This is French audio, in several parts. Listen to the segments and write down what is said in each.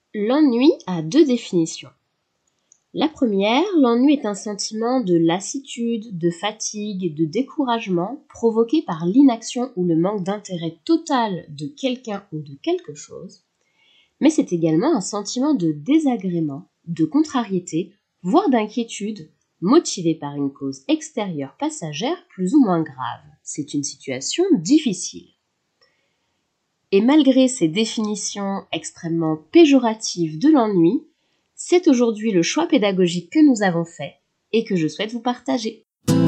L'ennui a deux définitions. La première, l'ennui est un sentiment de lassitude, de fatigue, de découragement provoqué par l'inaction ou le manque d'intérêt total de quelqu'un ou de quelque chose, mais c'est également un sentiment de désagrément, de contrariété, voire d'inquiétude, motivé par une cause extérieure passagère plus ou moins grave. C'est une situation difficile. Et malgré ces définitions extrêmement péjoratives de l'ennui, c'est aujourd'hui le choix pédagogique que nous avons fait et que je souhaite vous partager.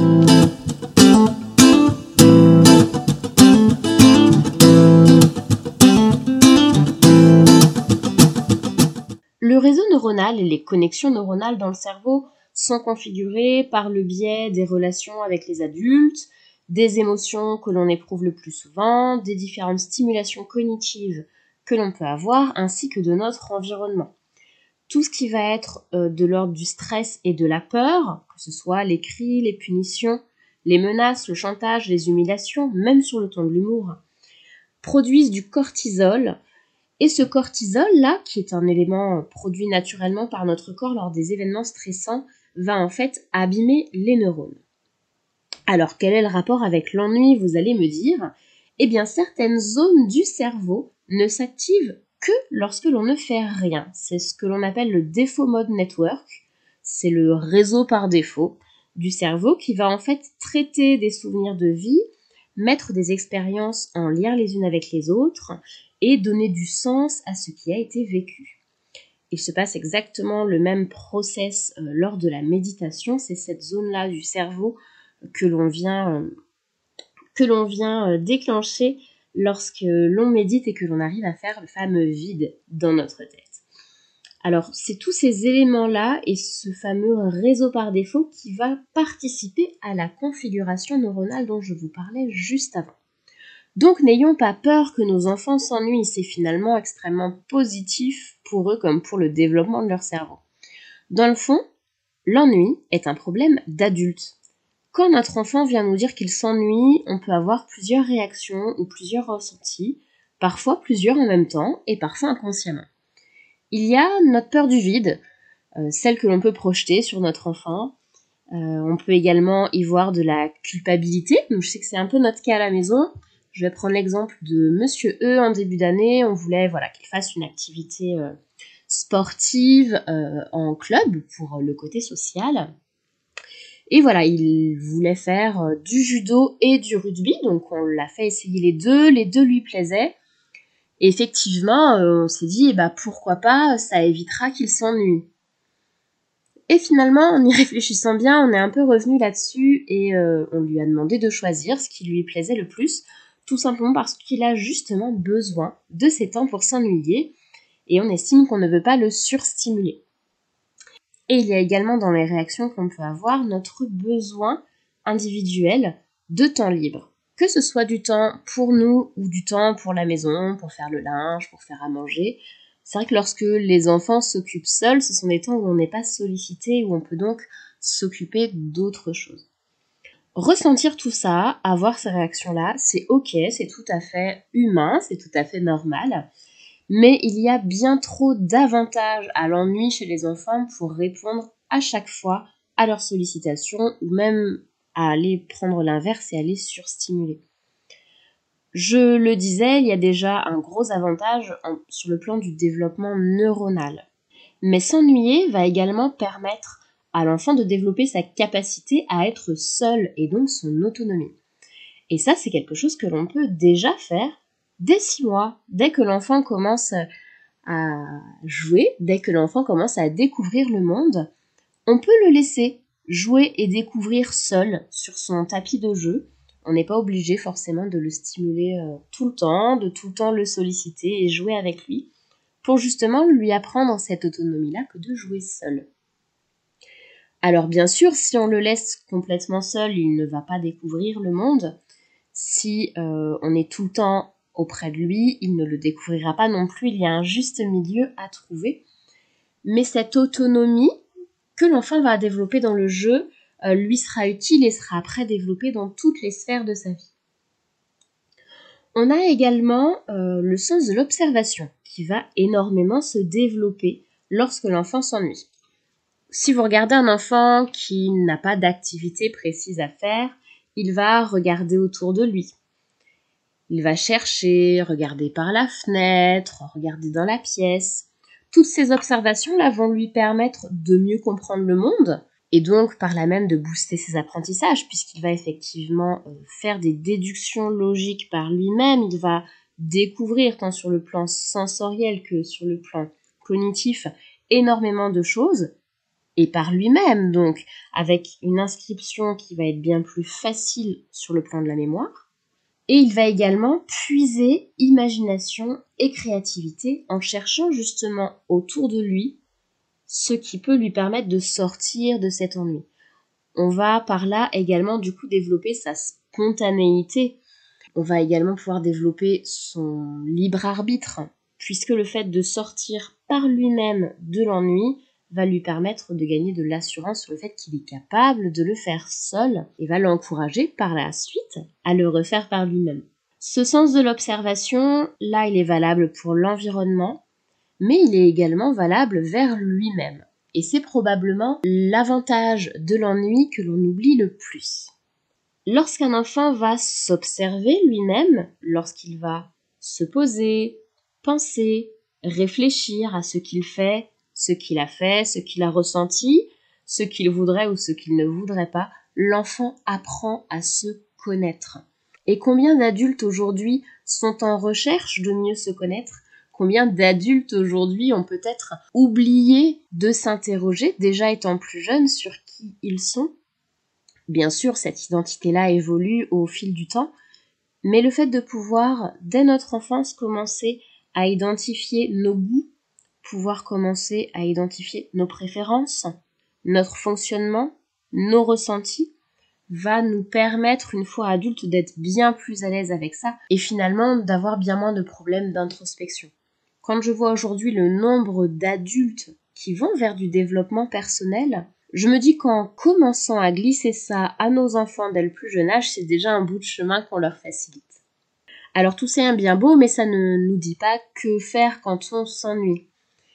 Le réseau neuronal et les connexions neuronales dans le cerveau sont configurés par le biais des relations avec les adultes, des émotions que l'on éprouve le plus souvent, des différentes stimulations cognitives que l'on peut avoir, ainsi que de notre environnement. Tout ce qui va être de l'ordre du stress et de la peur, que ce soit les cris, les punitions, les menaces, le chantage, les humiliations, même sur le ton de l'humour, produisent du cortisol. Et ce cortisol-là, qui est un élément produit naturellement par notre corps lors des événements stressants, va en fait abîmer les neurones. Alors, quel est le rapport avec l'ennui, vous allez me dire ? Eh bien, certaines zones du cerveau ne s'activent que lorsque l'on ne fait rien. C'est ce que l'on appelle le default mode network. C'est le réseau par défaut du cerveau qui va en fait traiter des souvenirs de vie, mettre des expériences en lien les unes avec les autres et donner du sens à ce qui a été vécu. Il se passe exactement le même process lors de la méditation. C'est cette zone-là du cerveau que l'on vient déclencher lorsque l'on médite et que l'on arrive à faire le fameux vide dans notre tête. Alors, c'est tous ces éléments-là et ce fameux réseau par défaut qui va participer à la configuration neuronale dont je vous parlais juste avant. Donc, n'ayons pas peur que nos enfants s'ennuient, c'est finalement extrêmement positif pour eux comme pour le développement de leur cerveau. Dans le fond, l'ennui est un problème d'adulte. Quand notre enfant vient nous dire qu'il s'ennuie, on peut avoir plusieurs réactions ou plusieurs ressentis, parfois plusieurs en même temps et parfois inconsciemment. Il y a notre peur du vide, celle que l'on peut projeter sur notre enfant. On peut également y voir de la culpabilité. Donc je sais que c'est un peu notre cas à la maison. Je vais prendre l'exemple de Monsieur E en début d'année. On voulait qu'il fasse une activité sportive en club pour le côté social. Et voilà, il voulait faire du judo et du rugby, donc on l'a fait essayer les deux lui plaisaient. Et effectivement, on s'est dit, pourquoi pas, ça évitera qu'il s'ennuie. Et finalement, en y réfléchissant bien, on est un peu revenu là-dessus et on lui a demandé de choisir ce qui lui plaisait le plus, tout simplement parce qu'il a justement besoin de ces temps pour s'ennuyer et on estime qu'on ne veut pas le surstimuler. Et il y a également dans les réactions qu'on peut avoir notre besoin individuel de temps libre. Que ce soit du temps pour nous ou du temps pour la maison, pour faire le linge, pour faire à manger. C'est vrai que lorsque les enfants s'occupent seuls, ce sont des temps où on n'est pas sollicité, où on peut donc s'occuper d'autres choses. Ressentir tout ça, avoir ces réactions-là, c'est ok, c'est tout à fait humain, c'est tout à fait normal. Mais il y a bien trop d'avantages à l'ennui chez les enfants pour répondre à chaque fois à leurs sollicitations ou même à aller prendre l'inverse et à les surstimuler. Je le disais, il y a déjà un gros avantage sur le plan du développement neuronal. Mais s'ennuyer va également permettre à l'enfant de développer sa capacité à être seul et donc son autonomie. Et ça, c'est quelque chose que l'on peut déjà faire dès 6 mois, dès que l'enfant commence à jouer, dès que l'enfant commence à découvrir le monde, on peut le laisser jouer et découvrir seul sur son tapis de jeu. On n'est pas obligé forcément de le stimuler tout le temps, de tout le temps le solliciter et jouer avec lui, pour justement lui apprendre cette autonomie-là que de jouer seul. Alors bien sûr, si on le laisse complètement seul, il ne va pas découvrir le monde. Si on est tout le temps auprès de lui, il ne le découvrira pas non plus, il y a un juste milieu à trouver. Mais cette autonomie que l'enfant va développer dans le jeu lui sera utile et sera après développée dans toutes les sphères de sa vie. On a également le sens de l'observation qui va énormément se développer lorsque l'enfant s'ennuie. Si vous regardez un enfant qui n'a pas d'activité précise à faire, il va regarder autour de lui. Il va chercher, regarder par la fenêtre, regarder dans la pièce. Toutes ces observations-là vont lui permettre de mieux comprendre le monde et donc par là même de booster ses apprentissages puisqu'il va effectivement faire des déductions logiques par lui-même. Il va découvrir tant sur le plan sensoriel que sur le plan cognitif énormément de choses. Et par lui-même, donc, avec une inscription qui va être bien plus facile sur le plan de la mémoire. Et il va également puiser imagination et créativité en cherchant justement autour de lui ce qui peut lui permettre de sortir de cet ennui. On va par là également du coup développer sa spontanéité. On va également pouvoir développer son libre arbitre, puisque le fait de sortir par lui-même de l'ennui va lui permettre de gagner de l'assurance sur le fait qu'il est capable de le faire seul et va l'encourager par la suite à le refaire par lui-même. Ce sens de l'observation, là, il est valable pour l'environnement, mais il est également valable vers lui-même. Et c'est probablement l'avantage de l'ennui que l'on oublie le plus. Lorsqu'un enfant va s'observer lui-même, lorsqu'il va se poser, penser, réfléchir à ce qu'il fait, ce qu'il a fait, ce qu'il a ressenti, ce qu'il voudrait ou ce qu'il ne voudrait pas, l'enfant apprend à se connaître. Et combien d'adultes aujourd'hui sont en recherche de mieux se connaître ? Combien d'adultes aujourd'hui ont peut-être oublié de s'interroger, déjà étant plus jeunes, sur qui ils sont ? Bien sûr, cette identité-là évolue au fil du temps, mais le fait de pouvoir, dès notre enfance, commencer à identifier nos goûts, pouvoir commencer à identifier nos préférences, notre fonctionnement, nos ressentis, va nous permettre, une fois adultes, d'être bien plus à l'aise avec ça et finalement d'avoir bien moins de problèmes d'introspection. Quand je vois aujourd'hui le nombre d'adultes qui vont vers du développement personnel, je me dis qu'en commençant à glisser ça à nos enfants dès le plus jeune âge, c'est déjà un bout de chemin qu'on leur facilite. Alors tout c'est bien beau, mais ça ne nous dit pas que faire quand on s'ennuie.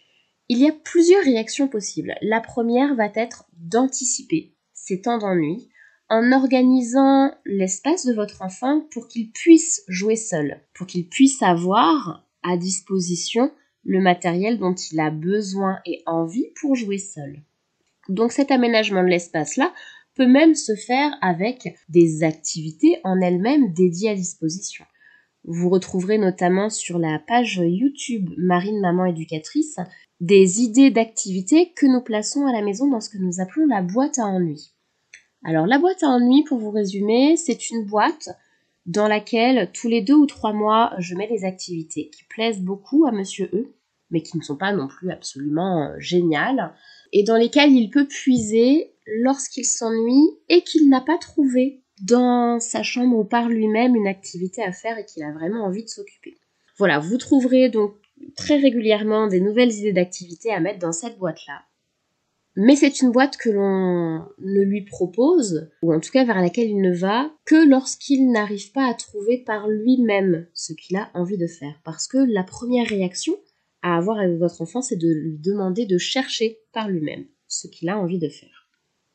Il y a plusieurs réactions possibles. La première va être d'anticiper ces temps d'ennui en organisant l'espace de votre enfant pour qu'il puisse jouer seul, pour qu'il puisse avoir à disposition le matériel dont il a besoin et envie pour jouer seul. Donc cet aménagement de l'espace-là peut même se faire avec des activités en elles-mêmes dédiées à disposition. Vous retrouverez notamment sur la page YouTube Marine Maman Éducatrice des idées d'activités que nous plaçons à la maison dans ce que nous appelons la boîte à ennuis. Alors la boîte à ennuis, pour vous résumer, c'est une boîte dans laquelle tous les 2 ou 3 mois, je mets des activités qui plaisent beaucoup à Monsieur E, mais qui ne sont pas non plus absolument géniales, et dans lesquelles il peut puiser lorsqu'il s'ennuie et qu'il n'a pas trouvé dans sa chambre ou par lui-même une activité à faire et qu'il a vraiment envie de s'occuper. Voilà, vous trouverez donc très régulièrement des nouvelles idées d'activités à mettre dans cette boîte-là. Mais c'est une boîte que l'on ne lui propose, ou en tout cas vers laquelle il ne va, que lorsqu'il n'arrive pas à trouver par lui-même ce qu'il a envie de faire. Parce que la première réaction à avoir avec votre enfant, c'est de lui demander de chercher par lui-même ce qu'il a envie de faire.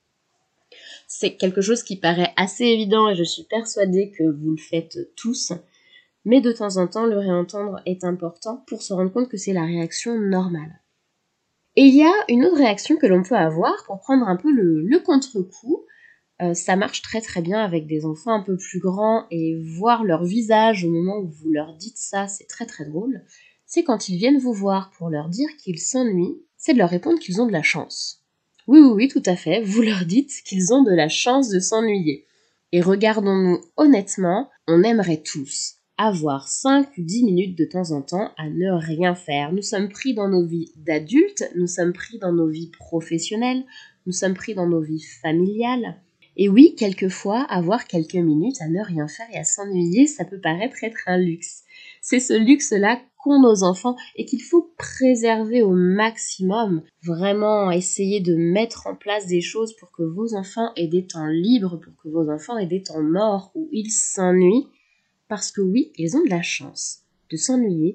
C'est quelque chose qui paraît assez évident et je suis persuadée que vous le faites tous, mais de temps en temps, le réentendre est important pour se rendre compte que c'est la réaction normale. Et il y a une autre réaction que l'on peut avoir pour prendre un peu le contre-coup. Ça marche très très bien avec des enfants un peu plus grands et voir leur visage au moment où vous leur dites ça, c'est très très drôle. C'est quand ils viennent vous voir pour leur dire qu'ils s'ennuient, c'est de leur répondre qu'ils ont de la chance. Oui, tout à fait, vous leur dites qu'ils ont de la chance de s'ennuyer. Et regardons-nous honnêtement, on aimerait tous avoir 5 ou 10 minutes de temps en temps à ne rien faire. Nous sommes pris dans nos vies d'adultes, nous sommes pris dans nos vies professionnelles, nous sommes pris dans nos vies familiales. Et oui, quelquefois, avoir quelques minutes à ne rien faire et à s'ennuyer, ça peut paraître être un luxe. C'est ce luxe-là qu'ont nos enfants et qu'il faut préserver au maximum. Vraiment essayer de mettre en place des choses pour que vos enfants aient des temps libres, pour que vos enfants aient des temps morts où ils s'ennuient. Parce que oui, ils ont de la chance de s'ennuyer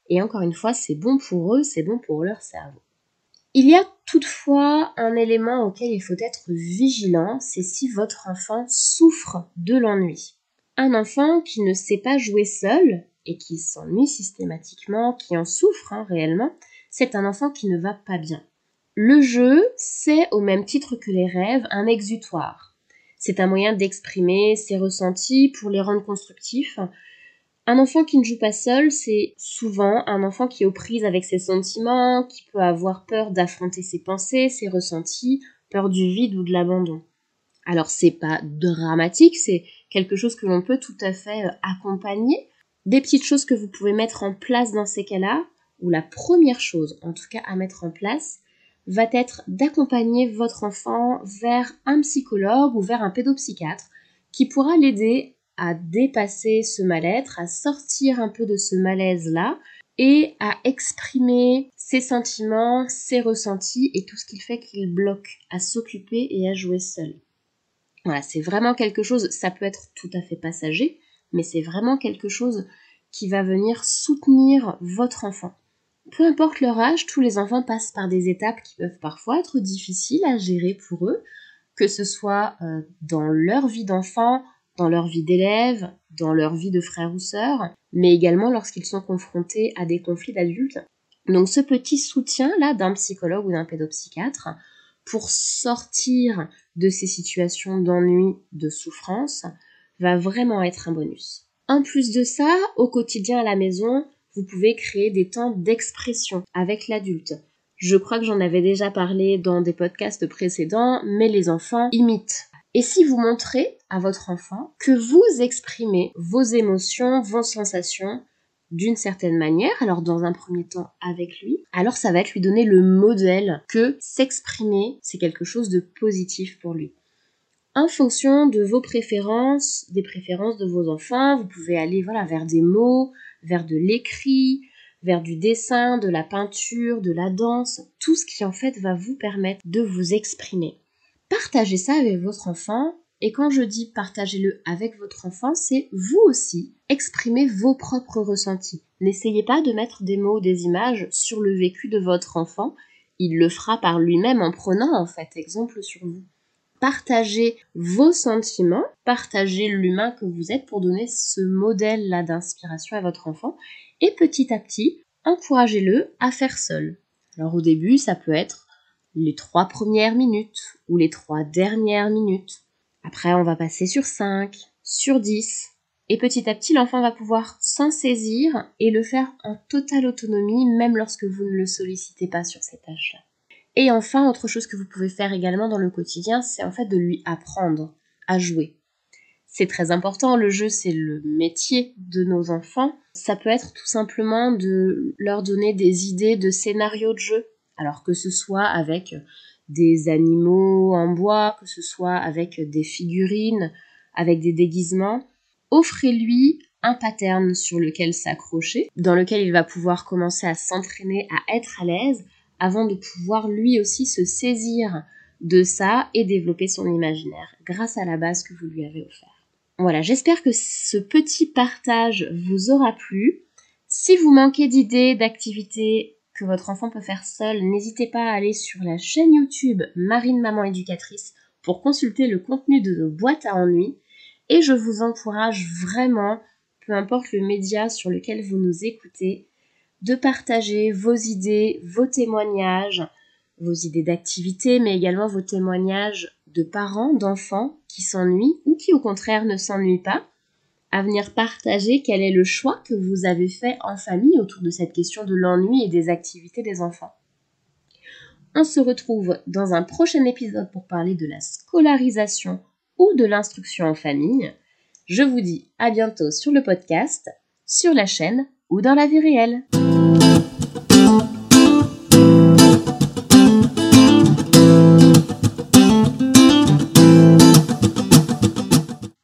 Et encore une fois, c'est bon pour eux, c'est bon pour leur cerveau. Il y a toutefois un élément auquel il faut être vigilant, c'est si votre enfant souffre de l'ennui. Un enfant qui ne sait pas jouer seul et qui s'ennuie systématiquement, qui en souffre réellement, c'est un enfant qui ne va pas bien. Le jeu, c'est au même titre que les rêves un exutoire. C'est un moyen d'exprimer ses ressentis pour les rendre constructifs. Un enfant qui ne joue pas seul, c'est souvent un enfant qui est aux prises avec ses sentiments, qui peut avoir peur d'affronter ses pensées, ses ressentis, peur du vide ou de l'abandon. Alors c'est pas dramatique, c'est quelque chose que l'on peut tout à fait accompagner. Des petites choses que vous pouvez mettre en place dans ces cas-là, ou la première chose en tout cas à mettre en place, va être d'accompagner votre enfant vers un psychologue ou vers un pédopsychiatre qui pourra l'aider à dépasser ce mal-être, à sortir un peu de ce malaise-là et à exprimer ses sentiments, ses ressentis et tout ce qui fait qu'il bloque à s'occuper et à jouer seul. Voilà, c'est vraiment quelque chose, ça peut être tout à fait passager, mais c'est vraiment quelque chose qui va venir soutenir votre enfant. Peu importe leur âge, tous les enfants passent par des étapes qui peuvent parfois être difficiles à gérer pour eux, que ce soit dans leur vie d'enfant, dans leur vie d'élève, dans leur vie de frère ou sœur, mais également lorsqu'ils sont confrontés à des conflits d'adultes. Donc ce petit soutien-là d'un psychologue ou d'un pédopsychiatre pour sortir de ces situations d'ennui, de souffrance, va vraiment être un bonus. En plus de ça, au quotidien à la maison, vous pouvez créer des temps d'expression avec l'adulte. Je crois que j'en avais déjà parlé dans des podcasts précédents, mais les enfants imitent. Et si vous montrez à votre enfant que vous exprimez vos émotions, vos sensations d'une certaine manière, alors dans un premier temps avec lui, alors ça va être lui donner le modèle que s'exprimer, c'est quelque chose de positif pour lui. En fonction de vos préférences, des préférences de vos enfants, vous pouvez aller vers des mots, vers de l'écrit, vers du dessin, de la peinture, de la danse, tout ce qui en fait va vous permettre de vous exprimer. Partagez ça avec votre enfant, et quand je dis partagez-le avec votre enfant, c'est vous aussi exprimer vos propres ressentis. N'essayez pas de mettre des mots ou des images sur le vécu de votre enfant, il le fera par lui-même en prenant en fait exemple sur vous. Partagez vos sentiments, partagez l'humain que vous êtes pour donner ce modèle-là d'inspiration à votre enfant, et petit à petit, encouragez-le à faire seul. Alors au début, ça peut être les 3 premières minutes ou les 3 dernières minutes. Après, on va passer sur 5, sur 10. Et petit à petit, l'enfant va pouvoir s'en saisir et le faire en totale autonomie, même lorsque vous ne le sollicitez pas sur ces tâches-là. Et enfin, autre chose que vous pouvez faire également dans le quotidien, c'est en fait de lui apprendre à jouer. C'est très important, le jeu c'est le métier de nos enfants. Ça peut être tout simplement de leur donner des idées de scénarios de jeu. Alors que ce soit avec des animaux en bois, que ce soit avec des figurines, avec des déguisements, offrez-lui un pattern sur lequel s'accrocher, dans lequel il va pouvoir commencer à s'entraîner, à être à l'aise, avant de pouvoir lui aussi se saisir de ça et développer son imaginaire grâce à la base que vous lui avez offerte. Voilà, j'espère que ce petit partage vous aura plu. Si vous manquez d'idées, d'activités que votre enfant peut faire seul, n'hésitez pas à aller sur la chaîne YouTube Marine Maman Éducatrice pour consulter le contenu de nos boîtes à ennuis. Et je vous encourage vraiment, peu importe le média sur lequel vous nous écoutez, de partager vos idées, vos témoignages, vos idées d'activités, mais également vos témoignages de parents, d'enfants qui s'ennuient ou qui au contraire ne s'ennuient pas, à venir partager quel est le choix que vous avez fait en famille autour de cette question de l'ennui et des activités des enfants. On se retrouve dans un prochain épisode pour parler de la scolarisation ou de l'instruction en famille. Je vous dis à bientôt sur le podcast, sur la chaîne ou dans la vie réelle.